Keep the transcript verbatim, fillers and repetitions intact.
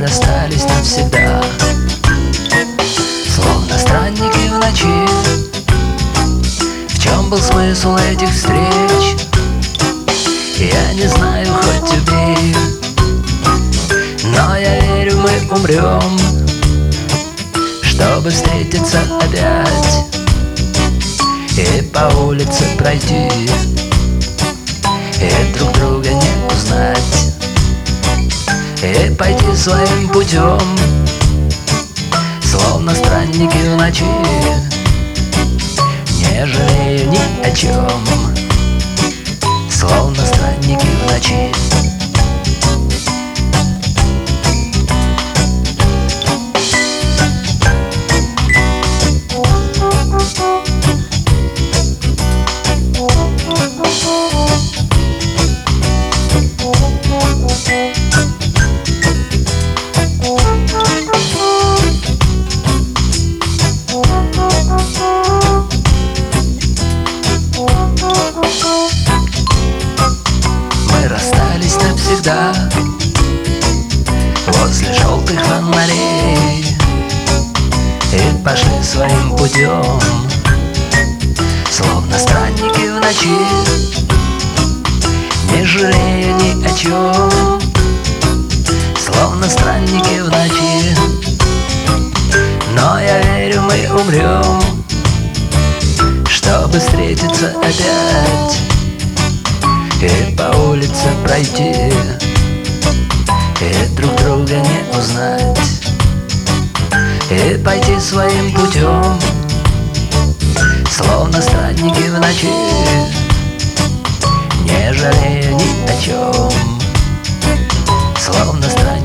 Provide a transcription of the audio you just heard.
расстались навсегда, словно странники в ночи. В чем был смысл этих встреч? Я не знаю, хоть убей, но я верю, мы умрем, чтобы встретиться опять и по улице пройти, и друг друга не узнать, и пойти своим путем, словно странники в ночи, не жалея ни о чем, словно странники в ночи. Мы расстались навсегда возле желтых фонарей и пошли своим путем, словно странники в ночи, не жалея ни о чем, словно странники в ночи. Но я верю, мы умрем, чтобы встретиться опять и по улице пройти, и друг друга не узнать, и пойти своим путем, словно странники в ночи, не жалея ни о чем, словно странники.